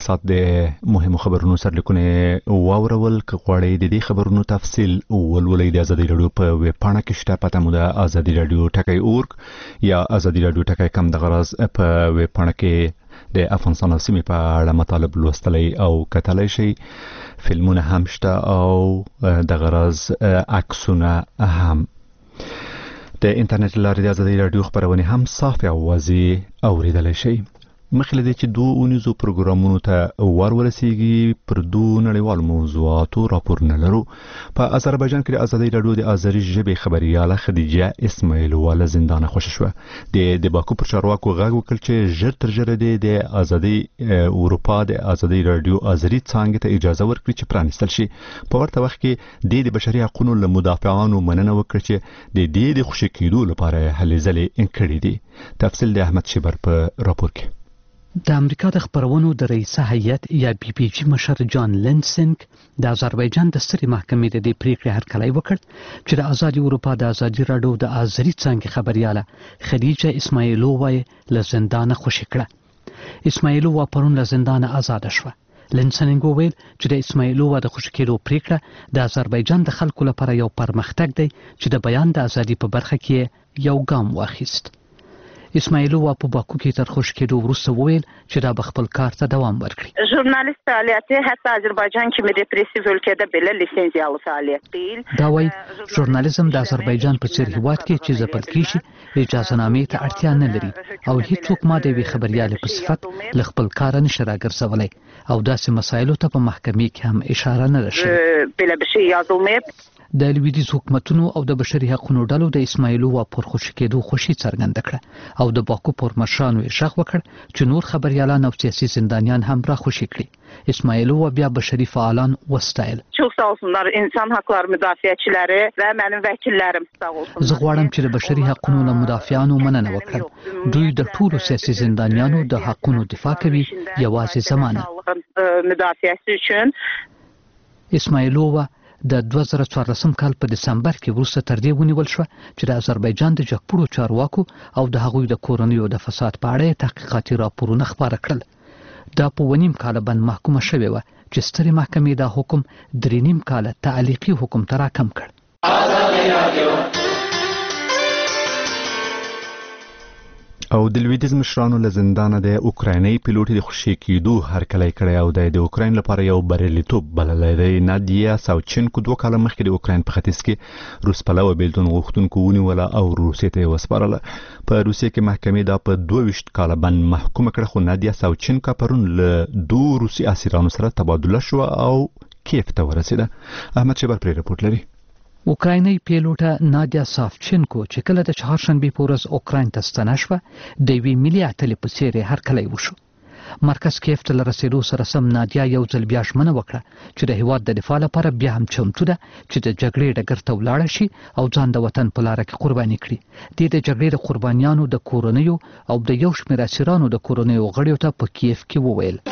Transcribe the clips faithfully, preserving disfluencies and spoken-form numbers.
سات د مهمو خبرونو سرلیکونه واورول که غواړئ د دې خبرونو تفصیل ولولئ د ازادي رادیو په ویب پاڼه کې شته پته مو د ازادي رادیو ټکی اورګ یا ازادي رادیو ټکی کم د غرض په ویب پاڼه کې د افغانستان او سیمې په اړه مطالب لوستلی او کتلی شئ. فلمونه هم شته او د غرض عکسونه هم. د انټرنیټ لارې د ازادي رادیو خبرونه هم صاف او واضح اوریدلی شئ. مخکې له دې چې دوه اونیزو پروګرامونو ته ور ورسیږي پر دوه نړیوالو موضوعاتو راپورونه لرو. په آذربایجان کې د ازادي رادیو د آذري ژبې خبرياله خدیجه اسماعیلووا له زندانه خوشی شوه. د د باکو پر چارواکو غږ وکړ چې ژر تر ژره د ازادي اروپا د ازادي رادیو آذري څانګې ته اجازه ورکړي چې پرانیستل شي. په ورته وخت کې د بشري حقوقو له مدافعانو مننه وکړه چې د دې د خوشی کېدو لپاره هلې ځلې انکړې دي. تفصیل د احمد شبر په راپور کې. د امریکا د خبرونو د رئیسه هیئت یا بي پي جي مشر جان لینسنګ د آذربایجان د سترې محکمې د دې پریکړې هرکلی وکړ چې د ازادي اروپا د ازادي رادیو د آذري څانګې خبرياله خدیجه اسماعیلووا له زندانه خوشی کړه. اسماعیلووا پرون له زندانه آزاد شوه. لینسنګ وویل چې د اسماعیلووا د خوشی کېدو پریکړه د آذربایجان د خلکو لپاره یو پرمختګ دی چې د بیان د ازادي په برخه کې یو ګام واخیست. اسماعیلووا په باکو کې تر خوشی کېدو وروسته وویل چې دا خپل کار ته دوام ورکړي. ژورنالیست فعالیت حتی آذربایجان کې مې د پریسي ولکې د بل لیسنسیالو فعالیت دیل دا وایي ژورنالیزم د آذربایجان په څیر هیواد کې چې ځپل کیږي اجازه نامې ته اړتیا نه لري او هیڅوک ما د وی خبريالې په صفت ل خپل کار نشه راګرځولای او داسې مسایلو ته په محکمې کې هم اشاره نه لري. بل بشي یادومه د لویدیز حکومتونو او د بشري حقوقو ډلو د اسماعیلووا پر خوشی کېدو خوشی څرګنده کړه او د باکو پر مرشانو اشاق وکړ چې نور خبريالان او سیاسي زندانیان هم را خوشی کړي. اسماعیلووا بیا بشري فعالان وستایل. Çox sağ olsunlar insan hakları müdafiəçiləri və mənim vəkillərim sağ olsunlar. زه غواړم چې د بشري حقوقو له مدافعانو مننه وکړم. دوی د ټولو سیاسي زندانیانو د حقوقو دفاع کوي یوازې زمانه. مدافعەsi üçün اسماعیلووا د دوه زره څوارلسم کال په دسمبر کې وروسته تر دې ونیول شو چې د آذربایجان د جګپوړو چارواکو او د هغوی د کورنیو د فساد په اړه تحقیقاتي راپورونه خپاره کړل. دا په ونیم کال باندې محکومه شوې و چې سترې محکمې دا حکم درې نیم کال تعلیقي حکم ته راکم کړ. او د لویدیز مشرانو له زندانه د اوکرایني پیلوټ د خوشی کېدو هرکلی کړی او د اوکراین لپاره یو بریالیتوب بللی دی. نادیا ساوچنکو دوه کاله مخکې د اوکراین په ختیځ کې روس پلوه بیلتون غوښتونکو ونیوله او روسیې ته یې وسپارله. په روسیې کې محکمې دا په دوه ویشت کاله باندې محکومه کړه خو نادیا ساوچنکا پرون له دوه روسي اسیرانو سره تبادله شوه او کیف ته ورسېده. احمد شبر پرې رپورټ لري. اوکرایني پیلوټه نادیا سافچنکو چې کله د چهارشنبې په ورځ اوکراین ته ستنه شوه د یوې ملي اتلې په څیر یې هرکلی وشو. مرکز کیف ته له رسېدو سره سم نادیا یو ځل بیا ژمنه وکړه چې د هیواد د دفاع لپاره بیا هم چمتو ده چې د جګړې ډګر ته ولاړه شي او ځان د وطن په لاره کې قرباني کړي. د د جګړې د قربانیانو د کورنیو او د یو شمېر اسیرانو د کورنیو غړیو ته په کیف کې وویل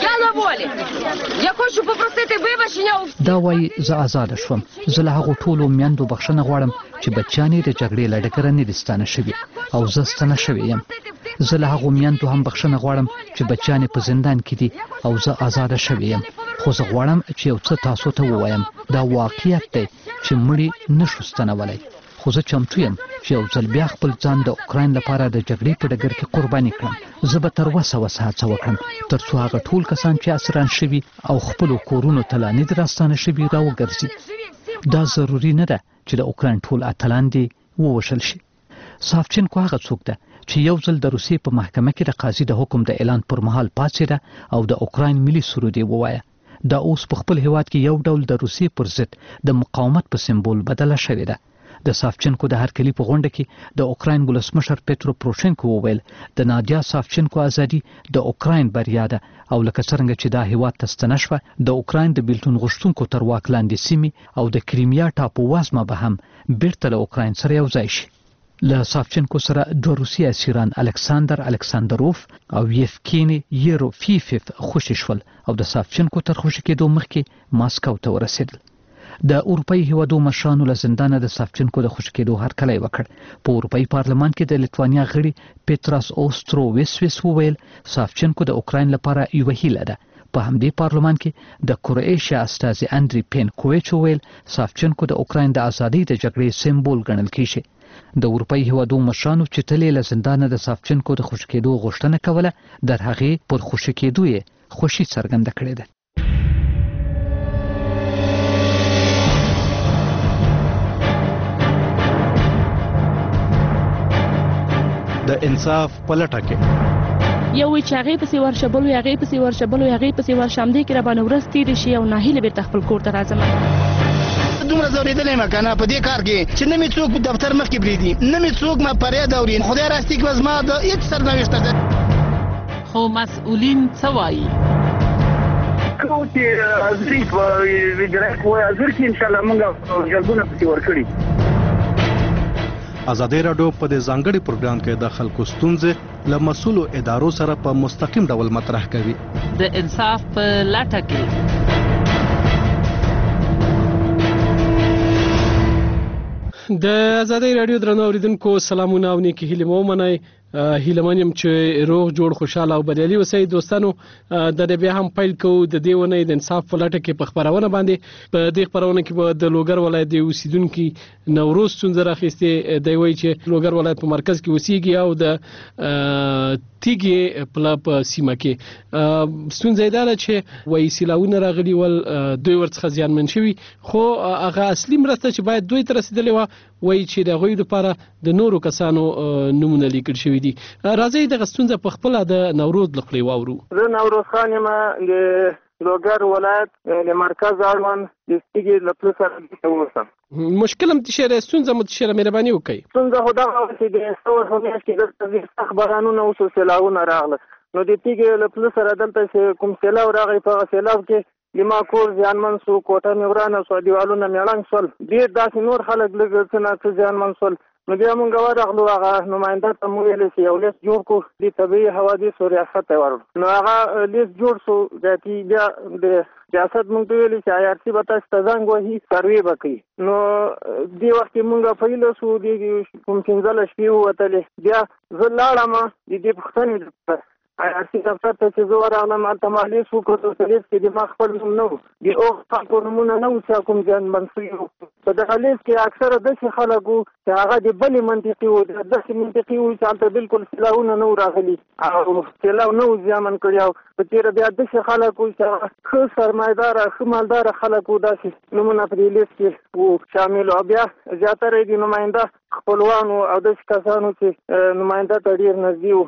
دا وایي زه آزاده شوم. زه له هغو ټولو میندو بخښنه غواړم چې بچیان یې د جګړې له ډګره نه دي ستانه شوي او زه ستنه شوی یم. زه له هغو میندو هم بخښنه غواړم چې بچیان یې په زندان کې دي او زه آزاده شوی یم. خو زه غواړم چې یو څه تاسو ته ووایم. دا واقعیت دی چې مړي نشو ستنولی خو زه چمتو یم چې یو ځل بیا خپل ځان د اوکراین لپاره د جګړې په ډګر کې قرباني کړم. زه به تر وسه وسه هڅه وکړم تر څو هغه ټول کسان چې اسیران شوي او خپلو کورونو ته لا نه دي راستانه شوي راوګرځي. دا ضروري نه ده چې د اوکراین ټول اتلان دې ووژل شي. سافچنکو هغه څوک ده چې یو ځل د روسیې په محکمه کې د قاضي د حکم د اعلان پر مهال پاڅېده او د اوکراین ملي سرود یې ووایه. دا اوس په خپل هیواد کې یو ډول د روسیې پر ضد د مقاومت په سمبول بدله شوې ده. د سافچنکو د هرکلي په غونډه کې د اوکراین ولسمشر پیترو پروشنکو وویل د نادیا سافچنکو ازادي د اوکراین بریا ده او لکه څنګه چې دا هیواد ته ستنه شوه د اوکراین د بیلتون غوښتونکو تر واک لاندې سیمې او د کریمیا ټاپو وزمه به هم بیرته له اوکراین سره یو ځای شي. له سافچنکو سره دوه روسي اسیران الکساندر الکساندروف او یفکینی یروفیفف خوشي شول او د سافچنکو تر خوشي کېدو مخکې ماسکو ته ورسېدل. د اروپאי هیوادو مشرانو له زندانه د سافچنکو د خوشي کېدو هرکلی وکړ. په اروپאי پارلمان کې د لیتوانیا غړي پیتراس اوستروویسویس وویل سافچنکو د اوکراین لپاره یوه هیله ده په همدې پارلمان کې د کروئیشیا استازي اندري پینکویچ ویل سافچنکو د اوکراین د ازادۍ د جګړې سمبول ګڼل کیږي. د اروپאי هیوادو مشرانو چې تلې له زندانه د سافچنکو د خوشي کېدو غوښتنه کوله در هغې پر خوشي کېدو یې خوشي څرګنده کړې ده. د انصاف پلټه کې یو وی چې هغې پسې ورشه بل وی هغې پسې ورشه بل وی هغې پسې ورشه همدې کې راباندې ورځ تېرې شي او ناهیلې بېرته خپل کور ته راځم. دومره ځورېدلی یم که نه په دې کار کې چې نه مې څوک دفتر مخکې پرېږدي نه مې څوک ما فریاد اوري. خدای راستي کړه زما د هېڅ سرنوشت ته خو مسؤلین څه وایي؟ کوم چې حاضري په اجرایه قوه حاضر کړي انشاءالله موږ جلبونه پسې ورکړي. ازادي راډیو په دې ځانګړي پروګرام کې د خلکو ستونزې له مسؤلو ادارو سره په مستقیم ډول مطرح کوي. د انصاف په لټه کې د ازادي راډیو درنو اوریدونکو سلامونه او نیکی هیله مو منئ. هیله من یم چې روغ جوړ خوشاله او بریالي اوسئ. دوستانو د دې بیا هم پیل کوو د دې ونې د انصاف په لټه کې په خبرونه باندې. په دې خبرونه کې به د لوګر ولایت د اوسیدونکو نوروز ستونزه راخیستې دی وایي چې لوګر ولایت په مرکز کې اوسېږي او د تیګي په سیمه کې ستونزه ده چې وایي سیلاونه راغلي ول دوی ورڅخه زیانمن شوي خو هغه اصلي مرسته چې باید دوی ته رسیدلې وه وایي چې د هغوی لپاره د نورو کسانو نومونه لیکل شوي دي. راځئ دغه ستونزه په خپله د نوروز له خولې واورو. زه نوروز خان یم د لوګر ولایت د مرکز اړوند د تیګي له پلو سره اوسم. مشکل هم تشېره ستونزه مو تشېره مهرباني وکړئ. ستونزه خو دغه وه چې د څو ورځو میاشت کې دلته ډېر سخت بارانونه وشو سیلاونه راغله نو د تیګي له پلو سره دلته چې کوم سیلاب راغی په هغه سیلاب کې لما کور زیانمن سو کوټه مې ورانه سوه دیوالونه مې ړنګ شول ډېر داسې نور خلک لږ څه نه څه زیانمن شول. نو بیا مونږ ورغلو هغه نماینده ته مو ویلې چې یو لیست جوړ کړو د طبیعي حوادثو ریاست ته ورغلو نو هغه لیست جوړ شو ذاتي بیا د ریاست مونږ ته ویلې چې آی آر سی به تاسو ته زنګ وهي سروې به کوي. نو دې وخت کې مونږ فیله شو د کوم پنځلس شپې ووتلې بیا زه لاړم د دې پوښتنې دپاره آی آر سی دفتر ته چې زه ورغلم هلته ما لیست وکړو په لیست کې د ما خپل نوم نه و د هغو خلکو نومونه نه وو چې کوم زیانمن شوي وو. په دغه لیست کې اکثره داسې خلک وو چې هغه د بلې منطقې وو داسې منطقې وو چې هلته بالکل سیلاونه نه وو راغلي او سیلاب نه وو زیانمن کړي او په تېره بیا داسې خلک وو چې هغه ښه سرمایهداره ښه مالداره خلک وو داسې نومونه په دې لیست کې وو شامل او بیا زیاتره یې د نماینده خپلوانو او داسې کسانو چې نماینده ته ډېر نږدې وو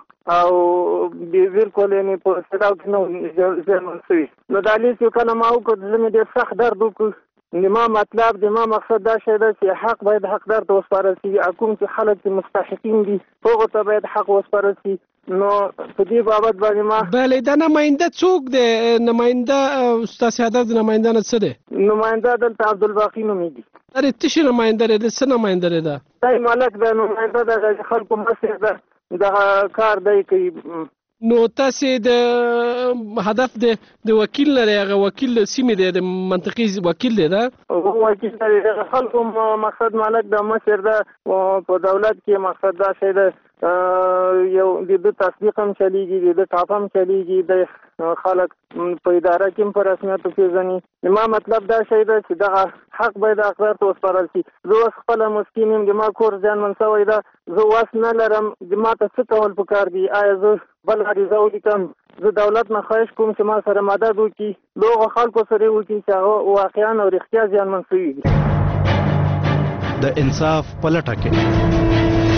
او بالکل یعنې په سیلاب کې نه وو زیانمن شوي. نو دا لیست یو کله ما وکړ زه مې ډېر سخت درد وکړ د ما مطلب د ما مقصد دا شی ده چې حق باید حقدار ته وسپارل شي کوم چې خلک چې مستحقین دي هغو ته باید حق وسپارل شي. نو په دې بابت باندې ما بله دا نماینده څوک دی؟ نماینده ستاسې هدف د نماینده نه څه دی؟ نماینده دلته عبدالباقي نومېږي. دا د تشې نماینده دی د څه نماینده دی؟ دا دی ملک دی نماینده د خلکو مشر ده دغه کار دی کوي. نو تاسې د هدف د وکیل لرئ هغه وکیل سیمې دی د منطقې وکیل دی دا وکیل دی د خلکو مقصد مالک د مشر ده په دولت کې مقصد دا شی ده یو د ده تصدیق هم چلیږي د ده ټاپ هم چلیږي د خلک په اداره کې هم په رسمیت وپېژني. ما مطلب دا شی ده چې دغه حق باید حقدار ته وسپارل شي. زه اوس خپله مسکین یم د ما کور زیانمن شوی ده زه وس نه لرم د ما ته څه کول پکار دي آیا زه بل عریضه ولیکم زه دولت نه خواهش کوم چې ما سره مدد وکړي له هغو خلکو سره یې وکړي چې هغه واقعا او رښتیا زیانمن شوي دي. د انصاف په لټه کې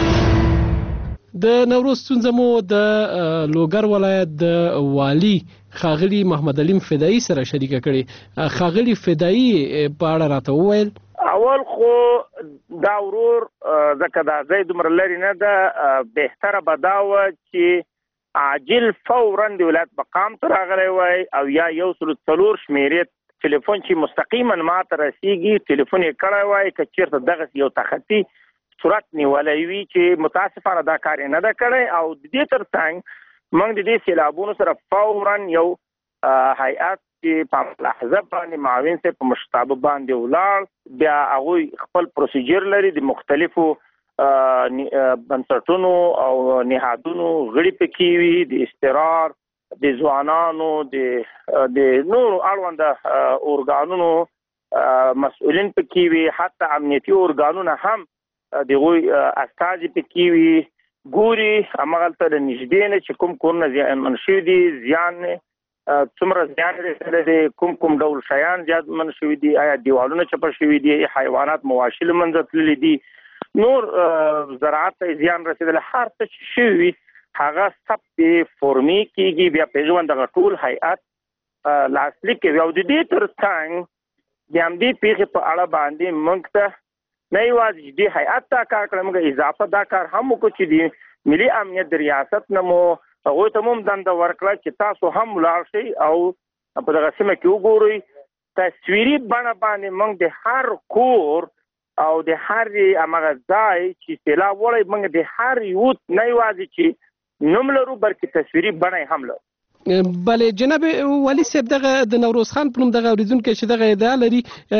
د نوروز ستونزه مو د لوګر ولایت د والي ښاغلي محمد علیم فدایي سره شریکه کړې. ښاغلي فدایي په اړه راته وویل اول خو دا ورور ځکه دا ځای دومره لرې نه ده بهتره به دا وه چې عاجل فورا د ولایت مقام ته راغلی وای او یا یو سلو څلور شمېرې ټلیفون چې مستقیما ما ته رسیږي ټلیفون یې کړی وای که چېرته دغسې یو تخطي صورت نیولی وي چې متاسفانه دا کار یې نه ده کړی او د دې تر څنګ موږ د دې سیلابونو سره فورا یو هیئت چې په لحظه باندې معاون صاحب په مشرتابه باندې ولاړ بیا هغوی خپل پروسیجر لري د مختلفو بنسټونو او نهادونو غړي پکې وي د استقرار د ځوانانو د د نور اړوند اورګانونو مسؤلین پکې وي، حتی امنیتي اورګانونه هم دغه استازي پکې وي، ګوري همغلته د نږدې نه چې کوم کورونه زیانمن شوي دي، زیان څومره زیان رسېدلی دی، کوم کوم ډول شیان زیانمن شوي دي، آیا دیوالونه چپه شوي دي، حیوانات مواشي له منځه تللي دي، نور زراعت ته زیان رسېدلی، هر څه چې شوي وي هغه ثبت فورمي کېږي، بیا په ژوند دغه ټول هیئت لاسلیک کوي. او د دې تر څنګ د همدې پېښې په اړه باندې موږ ته نه یوازې چې دې هیئت ته کار کړی، موږ اضافه دا کار هم وکړو چې د ملي امنیت د ریاست نه مو هغوی ته مو هم دنده ورکړه چې تاسو هم ولاړ شئ او په دغه سیمه کې وګورئ. تصویري بڼه باندې موږ د هر کور او د هر همغه ځای چې سیلاب وړی، موږ د هر یوت نه یوازې چې نوم لرو بلکې تصویري بڼه یې هم لرو. بله جناب والي صاحب، دغه د نوروز خان په نوم دغه اوریدونکی چې دغه ادعا لري،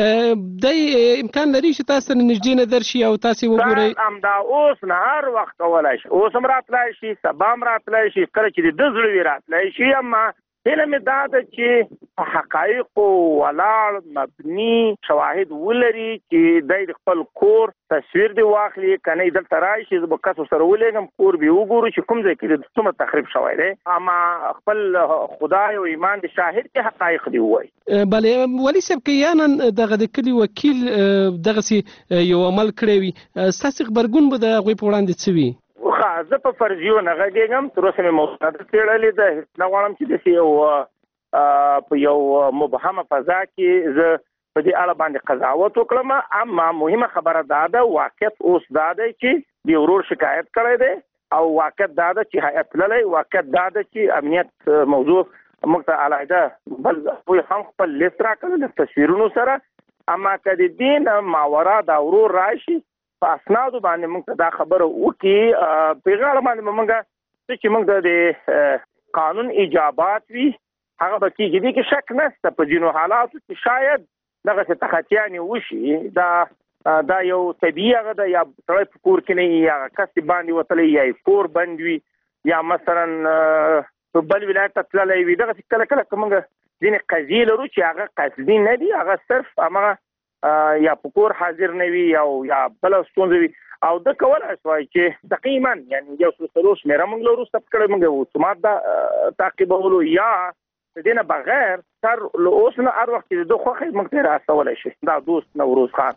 دی امکان لري چې تاسو ته نږدې نه درشي او تاسو وګورئ؟ همدا اوس نه هر وخت کولی شي، اوس هم راتلی شي، سبا هم راتلی شي، کله چې د ده زړه وي راتلی شي. اما هیله مې دا ده چې په حقایقو ولاړ مبني شواهد ولري چې دی د خپل کور تصویر دی واخلي، که نه دلته راشي زه به کسو سره ولېږم، کور به وګورو چې کوم ځای کې د څومره تخریب شوی دی، اما خپل خدای او ایمان د شاهد کې حقایق دی ووایي. بله والي صاحب، که یا نن دغه د کلي وکیل دغسې یو عمل کړی وي، ستاسې غبرګون به د هغوی په وړاندې څه وي؟ زه په فرضیو نه غږېږم، تر اوسه مې مستند څېړلې ده، هېڅ نه غواړم چې داسې یو په یو مبهمه فضا کې زه په دې اړه باندې قضاوت وکړم. اما مهمه خبره دا ده، واقعیت اوس دا دی چې د ورور شکایت کړی دی، او واقعیت دا ده چې هیئت تللی، واقعیت دا ده چې امنیت موضوع موږ ته علیحده بل دوی هم خپل لیست راکړی له تصویرونو سره. اما که د دې نه ماورا دا ورور راشي په اسنادو باندې موږ ته دا خبره وکړي، په هغه اړه باندې به موږ څه چې موږ د قانون ایجابات وي هغه به کېږي. دې کې شک نشته، په ځینو حالاتو کې شاید دغسې تخطیانې وشي، دا دا یو طبیعي هغه ده، یا سړی په کور کې نه وي، یا هغه کس باندې وتلی، یا یې کور بند وي، یا مثلا په بل ولایت ته تللی وي. دغسې کله کله که موږ ځینې قضیې لرو چې هغه قصدي نه دي، هغه صرف همغه یا په کور حاضر نه وي یا بله ستونزه وي، او ده کولی شوای چې تقریبا یعنې یو څو څلور شمېره موږ لرو ثبت کړی، موږ اتومات دا تعقیبولو، یا د دې نه بغیر تر له اوس نه هر وخت چې د ده خوښه موږ ته راستولی شي. دا دوست نوروز خان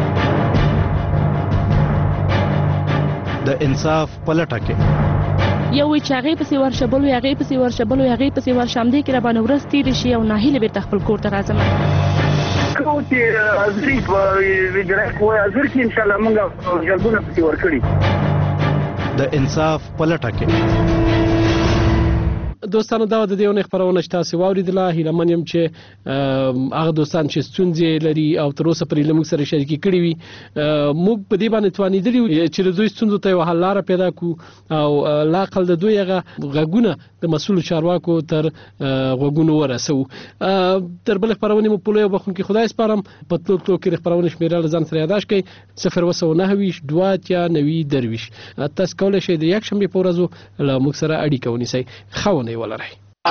د انصاف په لټه کې یو وی چې هغې پسې ورشه، بل وی هغې پسې ورشه، بل وی هغې پسې ورشه، همدې کې راباندې ورځ تېرې شي او ناهیلې بېرته خپل کور ته راځم. کوم چې ازري په ویډرک وای ازر کې ان شاء الله موږ جلبونه پسې ورکړي. د انصاف په لټه کې دوستانو، دا د دې ونې خپرونه چې تاسې واورېدله، هیله یم چې هغه دوستان چې ستونزې لري او تر اوسه پورې له موږ سره شریکې کړي وي، موږ په دې باندې توانېدلي یو چې د دوی ستونزو ته یوه حل لاره پیدا کړو، او لااقل د دوی هغه غږونه د مسؤلو چارواکو تر غوږونو ورسوو. تر بلې خپرونې مو په لویو بخښونکي خدای سپارم. په تلو تلو کې د خپرونې شمېره له ځان سره یاداشت کړئ: صفر اوه سوه نهه ویشت دوه اتیا نوي درویشت. تاسو کولی شئ د یکشنبې په ورځو له موږ سره اړیکه ونیسئ. ښه ونې ولرئ.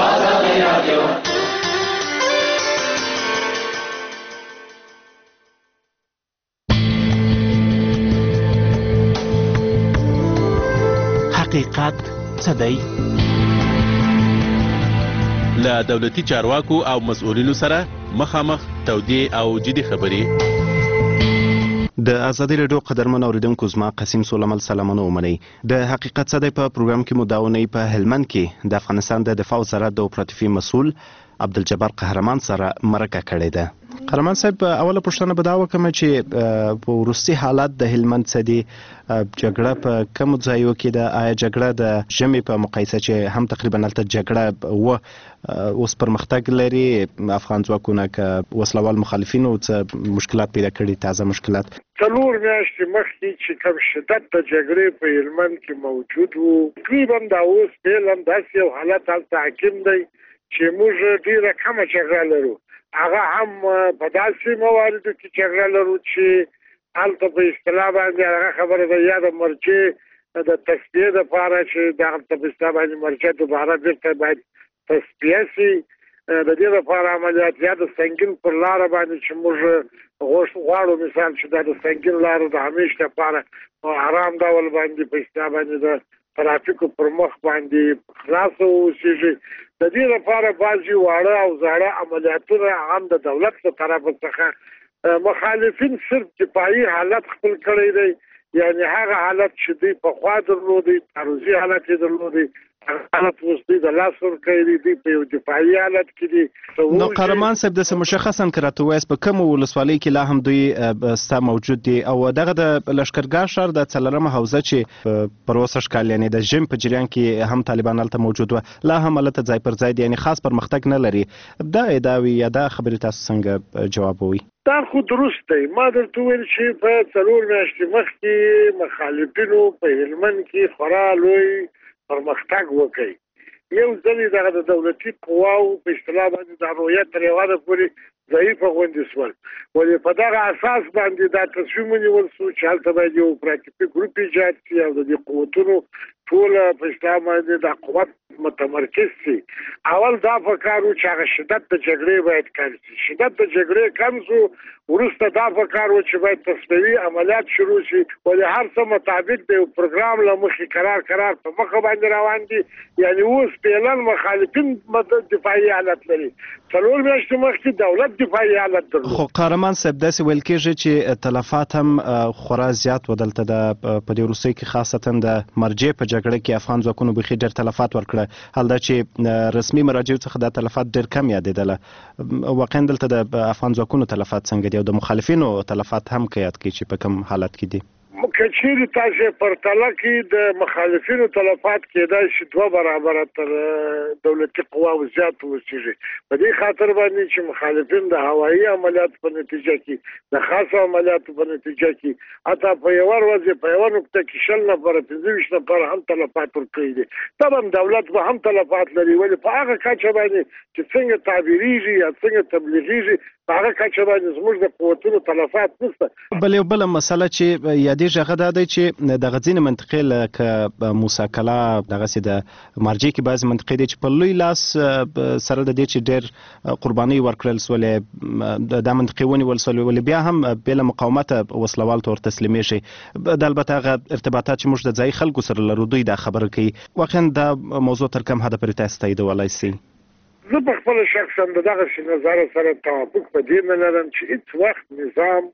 حقیقت څه دی؟ له دولتي چارواکو او مسؤلینو سره مخامخ تودې او جدي خبرې. د ازادي راډیو قدرمن اوریدونکو، زما قسیم سولمل سلامونه ومنئ. د حقیقت څه دی په پروګرام کې مو دا اونۍ په هلمند کې د افغانستان د دفاع وزارت د اپراتیفي مسؤل عبدالجبار قهرمان سره مرکه کړې ده. قهرمان صاحب، اوله پوښتنه به دا وکړم چې په وروستي حالات د هلمند څه دي؟ جګړه په کومو ځایو کې ده؟ آیا جګړه د ژمي په مقایسه چې هم تقریبا هلته جګړه و اوس پرمختګ لري، افغان ځواکونه که وسلوال مخالفینو څه مشکلات پیدا کړي، تازه مشکلات؟ څلور میاشتې مخکې چې کوم شدت د جګړې په هلمند کې موجود و، تقریبا دا اوس فعلا داسې یو حالت هلته حاکم دی چې موږ ډېره کمه جګړه لرو. هغه هم په داسې مواردو کې جګړه لرو چې هلته په اصطلاح باندې هغه خبره ده، یا د مرجع د تصفیې دپاره چې د هلته په اصطلاح باندې مرجع دوباره بېرته باید تصفیه شي د دې لپاره عملیات یا د سنگین پر لار باندې چې موږ غواړو مثال چې د سنگین لار د همیش لپاره آرام ډول باندې په استیا باندې د ترافیکو پر مخ باندې خلاص اوسېږي. د دې لپاره بعضي واړه او زاړه عملیاتونه هم د دولت له طرفه څخه مخالفین صرف دفاعي حالت خپل کړی دی، یعنی هغه حالت چې دوی پخوا درلودی تعرضي حالت یې درلودی حالت وستی د لاس ورکړي دي په یو دفاعي حالت کې دي. نو قهرمان صاحب د مشخصا کراته وایس په کوم ولسوالۍ کې لا هم دوی ستا موجود دي او دغه د لشکرګاه شهر د څلورمه حوزه چې پر اوسه ښکال یعنی د ژم په جریان کې هم طالبان هلته موجود و لا هم هلته ځای پر ځای دي یعنی خاص پرمختګ نه لري. دا ادعاوې یا دا خبرې تاسو څنګه جوابوي؟ دا خو درست دی. ما درته ویل چې په څلور میاشتې مخکې مخالفینو په هلمند کې خورا لوی پرمختګ وکړي. یو ځل دغه د دولتي قواو په اصطلاح باندې د رویت تر یو حده پورې ضعیفه غوندې شول، ولې په دغه اساس باندې دا تصمیم ونیول شو چې هلته باید یو پراکتیکي ګروپ ایجاد شي او د دې قوتونو ټوله په اصطلاح باندې دا قوت متمرکز شي. اول دا فکر و چې هغه شدت د جګړې باید کم شي، شدت د جګړې کم شو، وروسته دا فکر و چې باید تصفیوي عملیات شروع شي، ولې هر څه مطابق د یو پروګرام له مخې قرار قرار په مخه باندې روان دي. یعنی اوس فعلا مخالفین دفاعي حالت لري، څلور میاشتې مخکې دولت دفاعي حالت درلود. خو قهرمان صاحب داسې ویل کېږي چې تلفات هم خورا زیات و دلته د په دې وروستیو کې خاصتا د مرجې په جګړه کې افغان ځواکونو بیخي ډېر تلفات ورکړه، حال دا چې رسمي مراجعو څخه دا تلفات ډېر کم یادېدله. واقعا دلته د افغان ځواکونو تلفات څنګه دي او د مخالفینو تلفات هم که یاد کړي چې په کوم حالت کې دي؟ که چیرې تاسې پرتله کې د مخالفینو تلفات کېدای شي دوه برابره تر دولتي قواو زیات اوسېږي، په دې خاطر باندې چې مخالفین د هوایي عملیاتو په نتیجه کې د خاصو عملیاتو په نتیجه کې حتی په یوه ورځ په یوه نقطه کې شل نفره پنځه ویشت نفره هم تلفات ورکړي دي. طبعا دولت به هم تلفات لري، ولې په هغه کچه باندې چې څنګه تعبیریږي یا څنګه تبلیغیږي په هغه کچه باندې زموږ د قوتونو تلفات نشته. بل یو بله مسله چې یادېږي هغه دا دی چې دغه ځینې منطقې لکه موسی کلا دغسې د مرجې کې بعضې منطقې دي چې په لوی لاس سره د دې چې ډېر قربانۍ ورکړل سولې دا منطقې ونیول سولې، ولې بیا هم بې له مقاومته وسلوالو ته ور تسلیمېږي. د البته هغه ارتباطات چې موږ د ځایي خلکو سره لرو دوی دا خبره کوي. واقعا دا موضوع تر کوم حده پورې تاسو تاییدولی سئ؟ زه په خپله شخصا د دغسې نظره سره توافق په دې نه لرم چې هېڅ وخت نظام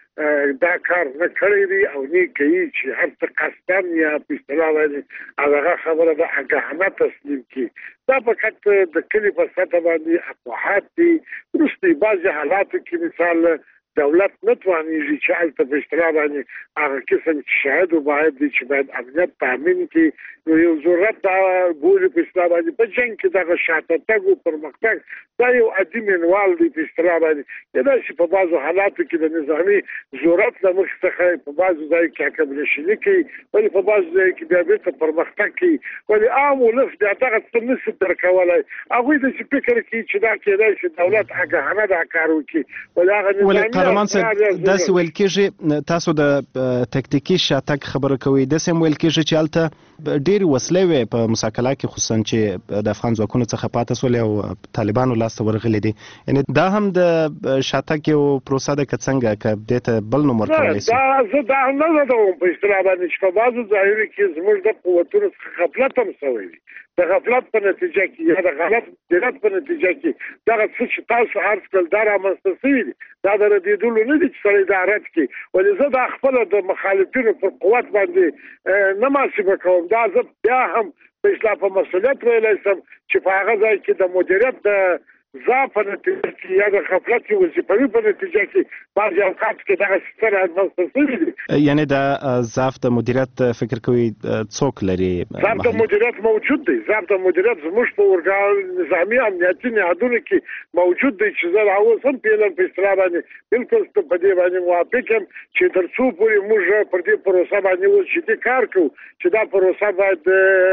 دا کار نه کړی دی او نه کوي چې هر څه قصدن یا په اصطلاح باندې هغه خبره د آګاهانه تسلیم کړي. دا فقط د کلي په سطح باندې افواهات دي. وروسته بعضې حالاتو کې مثال دولت نه توانېږي چې هلته په اصطلاح باندې هغه قسم چې شاهد و باید دی چې باید امنیت تامین کړي، نو یو ضرورت دا بولي په اصطلاح باندې په جنګ کې دغه شاته تګ و پرمختګ دا یو عادي منوال دی په اصطلاح باندې. کېدای شي په بعضو حالاتو کې د نظامي ضرورت له مخې څخه په بعضو ځایو کې اکملیشني کوي، ولې په بعضو ځایو کې بیا بېرته پرمختګ کوي، ولې عام ولس بیا دغه څه نشي درکولی. هغوی داسې فکر کوي چې دا کېدای شي دولت آګاهانه دا کار وکړي، ولې هغه نظامي قهرمان صاحب داسې ویل کېږي، تاسو د تکتیکي شاتګ خبره کوئ، داسې هم ویل کېږي چې هلته ډېرې وسلې وې په موسی کلا کې خصوصا چې د افغان ځواکونو څخه پاتې سولې او طالبانو لاس ته ورغلي دي. یعنې دا هم د شاتګ یو پروسه ده که څنګه که دې ته بل نوم ورکولی شي؟ دا زه دا نه یادوم په اصطلاح باندې چې په بعضو ځایونو کې زموږ د قوتونو څخه غفلت هم شوی وي. د غفلت په نتیجه کې یا د غلط مدیریت په نتیجه کې دغه څه چې تاسو عرض کړل دا رامنځته شوي دي، دا د ردېدلو نه دي چې سړی دا رد کړي. ولې زه دا خپله د مخالفینو پر قوت باندې نه محاسبه کوم، دا زه بیا هم په اصطلاح په مسؤلیت ویلی شم چې په هغه ځای کې د مدیریت د ضعف په نتیجه کې یا د غفلت وظیفوي په نتیجه کې بعضې اوقات کې دغه څه رامنځته شوي دي. یعنې د ضعف د مدیریت فکر کوي څوک لري؟ ضعف د مدیریت موجود دی. ضعف د مدیریت زموږ په ارګان نظامي امنیتي نهادونو کې موجود دی چې زه اوس هم فعلا په اصطلاح باندې بلکل په دې باندې موافق یم چې تر څو پورې موږ پر دې پروسه باندې اوس جدي کار کوو چې دا پروسه باید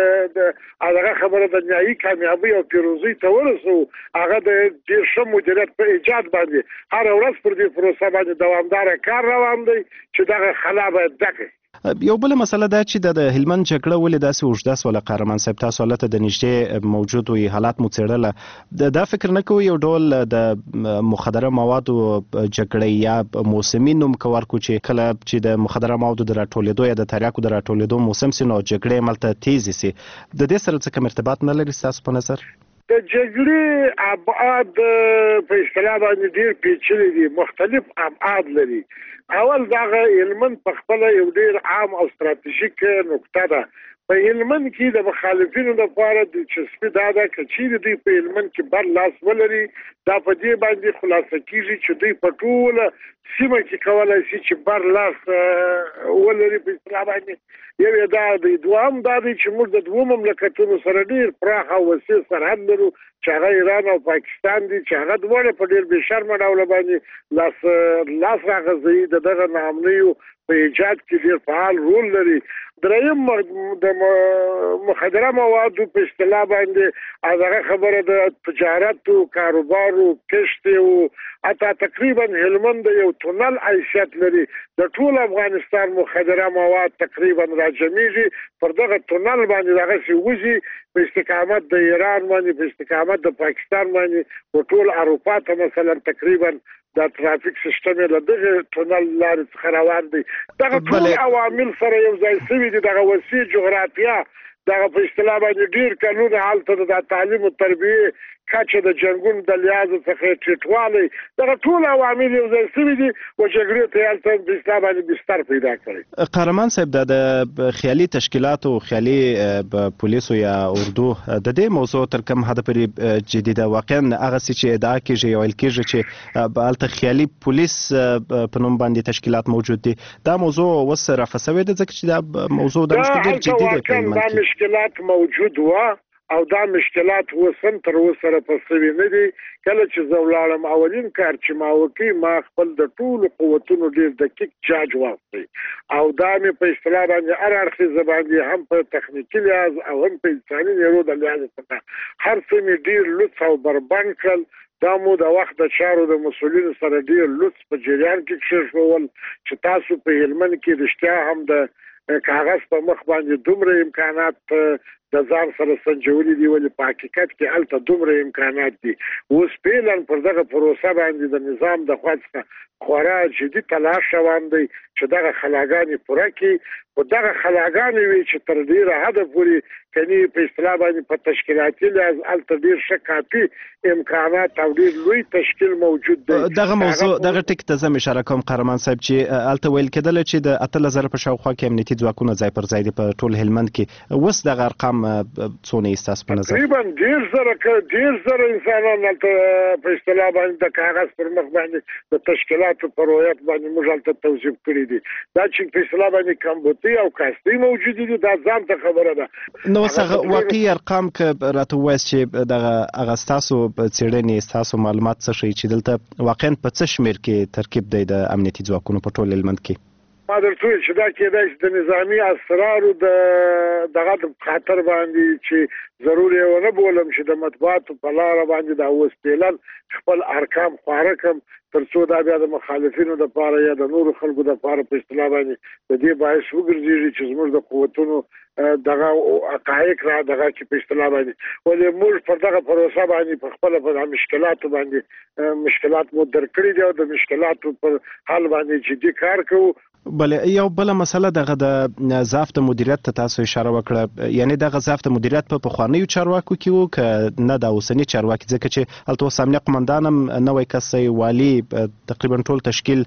د هغه خبره د نهایي کامیابۍ او پیروزۍ ته ورسوو، هغه د ډېر ښه مدیریت په ایجاد باندې هره ورځ پر دې پروسه باندې دوامداره کار روان دی چې دغه خلا باید ډکه. یو بل مسله دا چې د هلمند جګړه ولې داسې اوږده سوله قهرمان صاحب تاسو هلته د نږدې موجود وي حالات مو څېړله دا فکر نه کوئ یو ډول د مخدره موادو جګړې یا موسمي نوم ورکو چې کله چې د مخدره موادو د راټولېدو یا د تریاکو د راټولېدو موسم سي نو جګړې ملته تیزې سي د دې سره څه کوم ارتباط نه لري ستاسو په نظر؟ د جګړې ابعاد په اصطلاح باندې ډېر پیچلي دي مختلف ابعاد لري. اول دغه هلمند په خپله یو ډېر عام او ستراتیژیک نقطه ده. په هلمند کې د مخالفینو لپاره دلچسپي دا ده که چیرې دوی په هلمند کې بر لاس ولري دا په دې باندې خلاصه کېږي چې دوی په ټوله سیمه کې کولی شي چې بر لاس ولري په اصطلاح باندې. یو یې دا دی. دوهم دا دی چې موږ د دوو مملکتونو سره ډېر پراخ او وسیع سرحد لرو چې هغه ایران او پاکستان دي چې هغه دواړه په ډېر بې شرمه ډوله باندې لاس لاس راغځوي د دغه ناامنیو په ایجاد کې ډېر فعال رول لري. دریم د مخدره موادو په اصطلاح باندې هغه خبره د تجارت او کاروبار او کشت او اته تقریبا هلمند یو تونل حیثیت لري. د ټول افغانستان مخدره مواد تقریبا راجمیږي پر دغه تونل باندې دغه سی وځي په استقامت د ایران باندې په استقامت د پاکستان باندې او ټول اروپا ته مثلا تقریبا دا ترافیک سیستم له دغه تونل لارې څخه روان دی. دغه ټول عوامل سره یو ځای شوي دي. دغه وسیع جغرافیه دغه په اصطلاح باندې ډېر کلونه هلته د تعلیم او تربیې کچه د جنګونو د لحاظه څخه ټیټوالی دغه ټول عوامل یو ځای شوي دي او جګړې ته هلته په اصطلاح باندې بستر پیدا کړی. قهرمان صاحب دا د خیالي تشکیلاتو خیالي پولیسو یا اردو د دې موضوع تر کوم حده پورې جدي ده؟ واقعا هغه څه چې ادعا کېږي یا ویل کېږي چې هلته خیالي پولیس په نوم باندې تشکیلات موجود دي دا موضوع اوس رفع شوې ده ځکه چې دا موضوع د مشکل جدي دی په هلمند کې. دا مشکلات موجود وه او دا مشکلات وسم تر اوسه په سوي نه دي. کله چې زه ولاړم اولین کار چې ما وکړ ما خپل د ټولو قوتونو ډېر دقیق جاج واخیست او دا مې په اصطلاح باندې هر اړخیزه باندې هم په تخنیکي لحاظ او هم په انساني نیرو د لحاظ څخه هر څه مې ډېر لطف او بربند کړل. دا مو د وخت د چارو د مسؤلینو سره ډېر لطف په جریان کې کښېښول چې تاسو په هلمند کې رښتیا هم د کاغذ په مخ باندې دومره امکانات د ځان سره سنجولي دي ولې په حقیقت کې هلته دومره امکانات دي. اوس فعلا پر دغه پروسه باندې د نظام د خوا څخه خورا جدي تلاش روان دی چې دغه خلاګانې پوره کړي. خو دغه خلاګانې وي چې تر ډېره حده پورې کني په اصطلاح باندې په تشکیلاتي لحاظ هلته ډېر ښه کافي امکانات او ډېر لوی تشکیل موجود دی. دغه موضوع دغه ټکي ته زه هم اشاره کوم قهرمان صاحب چې هلته ویل کېدله چې د اتلس زره په شاوخوا کې امنیتي ځواکونه ځای پر ځای دي په ټول هلمند کې. اوس دغه ارقام څونه یې ستاسو په نظر؟ تقریبا ډېر زره ډېر زره انسانان هلته په اصطلاح باندې د کاغذ پر مخ باندې د تشکیلاتو په رویت باندې موږ هلته توظیف کړي دي. دا چې په اصطلاح باندې کمبوتي او کاستي موجودې دي دا ځان ته خبره ده. نو اوس هغه واقعي ارقام که راته ووایاست چې دغه هغه ستاسو څېړنې ستاسو معلومات څه ښیي چې دلته واقعا په څه شمېر کې ترکیب دی د امنیتي ځواکونو په ټول هلمند کې؟ ما درته وویل چې دا کېدای شي د نظامي اسرارو د دغه د خاطر باندې چې ضرور یې ونه بولم چې د مطبوعاتو په لاره باندې دا اوس فعلا خپل ارقام خواره کړم تر څو دا بیا د مخالفینو دپاره یا د نورو خلکو دپاره په اصطلاح باندې د دې باعث وګرځېږي چې زموږ د قوتونو دغه حقایق را دغه کې په اصطلاح باندې ولې موږ پر دغه پروسه باندې په خپله په مشکلاتو باندې مشکلات مو در کړي دي او د مشکلاتو پر حل باندې جدي کار کوو. بلې یو بله مسله دغه د ضعف د مدیریت ته تاسو اشاره وکړه یعنی دغه ضعف د مدیریت په پخوانیو چارواکو کې و که نه د اوسني چارواکي ځکه چې هلته اوس امنیه قمندان هم نوی کس دی والي تقریبا ټول تشکیل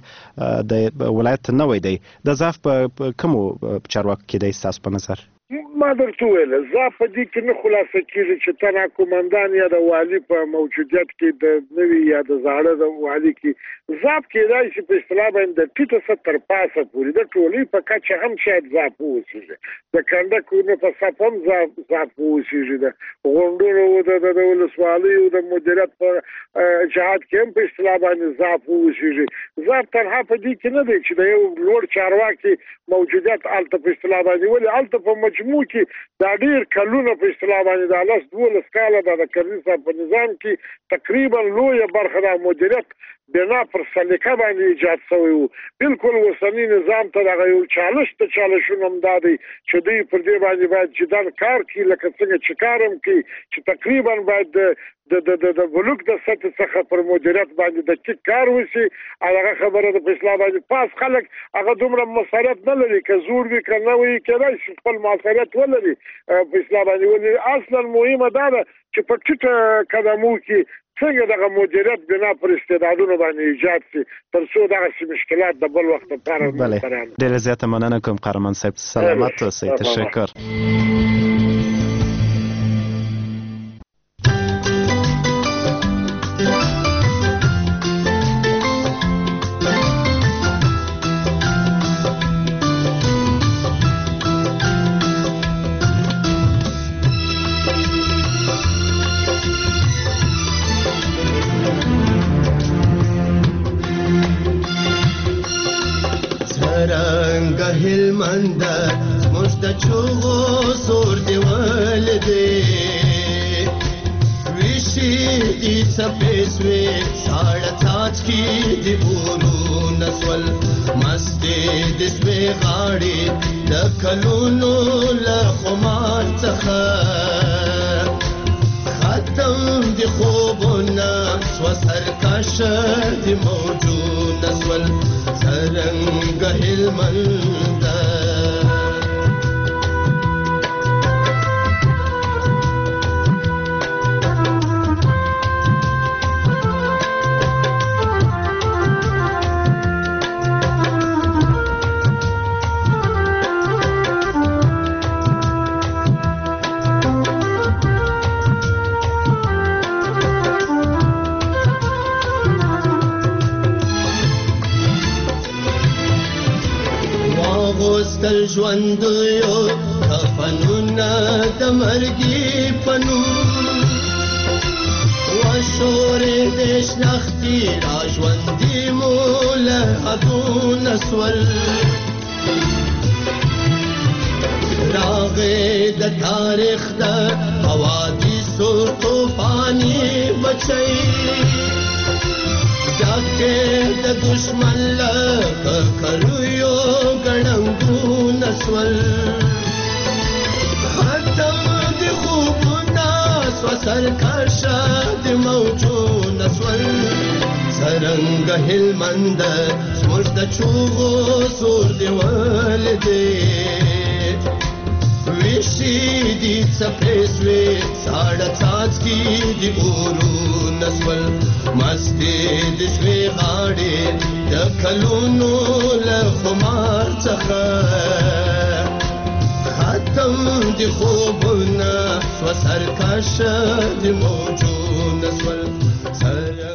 د ولایت نوی دی. د ضعف په کومو چارواکو کې دی ستاسو په نظر؟ ما درته وویل ضعف په دې کې نه خلاصه کېږي چې تنها قمندان یا د والي په موجودیت کې د نوي یا د زاړه د والي کې ضعف کېدای شي په اصطلاح باندې د ټیټه څخه تر پاسه پورې د ټولۍ په کچه هم شاید ضعف واوسېږي. د کنډکونو په صف هم ضعف واوسېږي. د غونډونو د ولسوالیو د مدیریت په جهات کې هم په اصطلاح باندې ضعف واوسېږي. ضعف تنها په دې کې نه دی چې د یو لوړ چارواکي موجودیت هلته په اصطلاح باندې ولې هلته په مجموع کې دا ډېر کلونه په اصطلاح باندې دا لس دولس کاله دا د کرزي صاحب په نظام کې تقریبا لویه برخه د مدیریت بنا پر سلیقه باندې ایجاد شوی وو. بالکل اوسنی نظام ته دغه یو چالش ته چالشونه هم دا دی چې دوی پر دې باندې باید جدان کار کړي، لکه څنګه چې کار هم کوي چې تقریبا باید د د د بلوک د سطح څخه پر مدیریت باندې دقیق کار وشي. هغه خبره د فیصله باندې پاس خلک هغه دومره مسؤلیت نه لري، که زور وي که نه وي کېدای شي خپل مسؤلیت ولري فیصله باندې ولري. اصلا مهمه دا ده چې په ټیټه قدمو کې څنګه دغه مدیریت بنا پر استعدادونو باندې ایجاد شي تر څو دغه مشکلات د بل وخت لپاره بله ډېره زیاته مننه کوم قهرمان صاحب. سلامت اوسئ. تشکر. هلمند زموږ د چغو زور دی ولدی ویشي دي څپې سوې ساړه څاڅکي دي ورونه سول مستې د سوې غاړې د کلونو له خمار څخه ختم دي خوبونه سوه سرکشه دي موجونه سول څرنګه هلمند غوستل ژوند یو کفنونه د مرګي پنون وشورې د شنختي را ژوندي مو له حدونه سول راغې د تاریخ د حوادثو طوفاني بچی ډاکې د دشمن له کلویو ګړنګونه سول ختم د خوبونه سوه سرکشه د موجونه سول څرنګه هلمند زموږ د چغو زور دی ولدی ویشي دي څپې سوې ساړه څاڅکي دي اورونه سول مستې د سوې غاړې د کلونو له خمار څخه ختم دي خوبونه سوه سرکشه د موجونه سول